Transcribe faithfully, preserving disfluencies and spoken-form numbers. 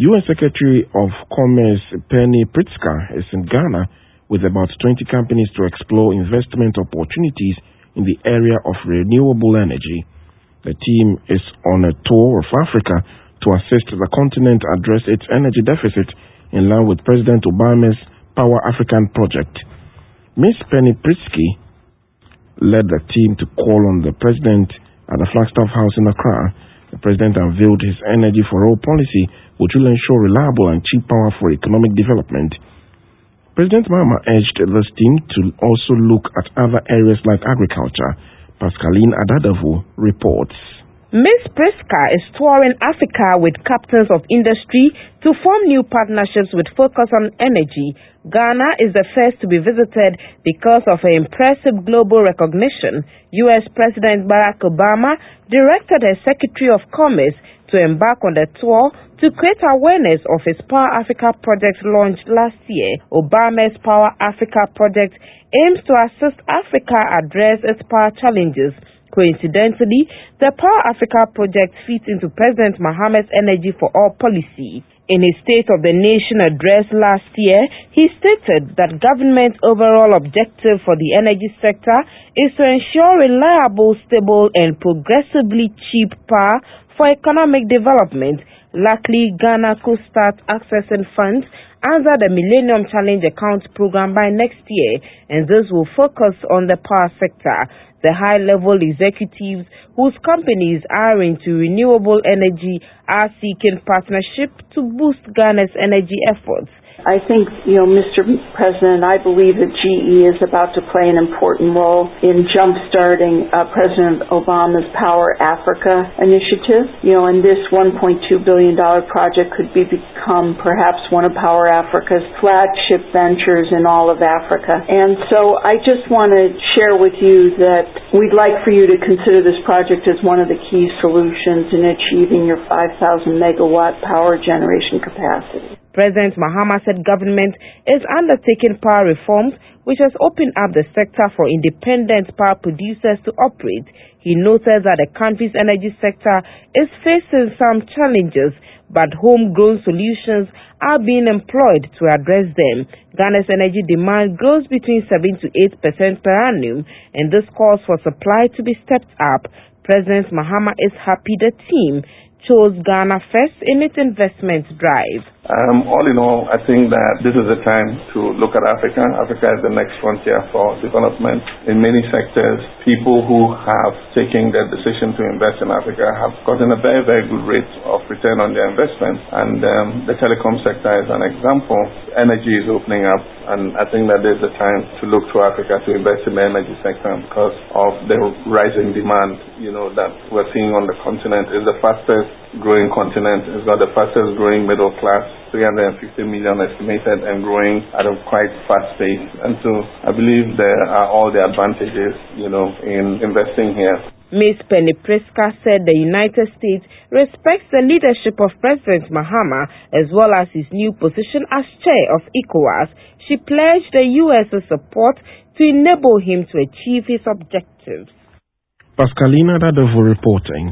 U S Secretary of Commerce Penny Pritzker is in Ghana with about twenty companies to explore investment opportunities in the area of renewable energy. The team is on a tour of Africa to assist the continent address its energy deficit in line with President Obama's Power African project. Miz Penny Pritzker led the team to call on the president at the Flagstaff House in Accra. The president unveiled his Energy for All policy, which will ensure reliable and cheap power for economic development. President Mahama urged this team to also look at other areas like agriculture. Pascaline Adadavu reports. Miz Pritzker is touring Africa with captains of industry to form new partnerships with focus on energy. Ghana is the first to be visited because of her impressive global recognition. U S President Barack Obama directed her Secretary of Commerce to embark on the tour to create awareness of his Power Africa project launched last year. Obama's Power Africa project aims to assist Africa address its power challenges. Coincidentally, the Power Africa project fits into President Mahama's Energy for All policy. In his State of the Nation address last year, he stated that government's overall objective for the energy sector is to ensure reliable, stable, and progressively cheap power for economic development. Luckily, Ghana could start accessing funds under the Millennium Challenge Account program by next year, and this will focus on the power sector. The high-level executives whose companies are into renewable energy are seeking partnership to boost Ghana's energy efforts. I think, you know, Mister President, I believe that G E is about to play an important role in jump-starting uh, President Obama's Power Africa initiative. You know, and this one point two billion dollars project could be become perhaps one of Power Africa's flagship ventures in all of Africa. And so I just want to share with you that we'd like for you to consider this project as one of the key solutions in achieving your five thousand megawatt power generation capacity. President Mahama said government is undertaking power reforms which has opened up the sector for independent power producers to operate. He noted that the country's energy sector is facing some challenges, but homegrown solutions are being employed to address them. Ghana's energy demand grows between seven to eight percent per annum, and this calls for supply to be stepped up. President Mahama is happy the team chose Ghana first in its investment drive. Um, all in all, I think that this is the time to look at Africa. Africa is the next frontier for development. In many sectors, people who have taken the decision to invest in Africa have gotten a very, very good rate of return on their investment. And um, the telecom sector is an example. Energy is opening up, and I think that there's a time to look to Africa to invest in the energy sector because of the rising demand, you know, that we're seeing on the continent. It's the fastest growing continent. It's got the fastest growing middle class, three hundred fifty million estimated, and growing at a quite fast pace. And so I believe there are all the advantages, you know, in investing here. Miz Penny Pritzker said the United States respects the leadership of President Mahama as well as his new position as chair of ECOWAS. She pledged the U S's support to enable him to achieve his objectives. Pascaline Adadavu reporting.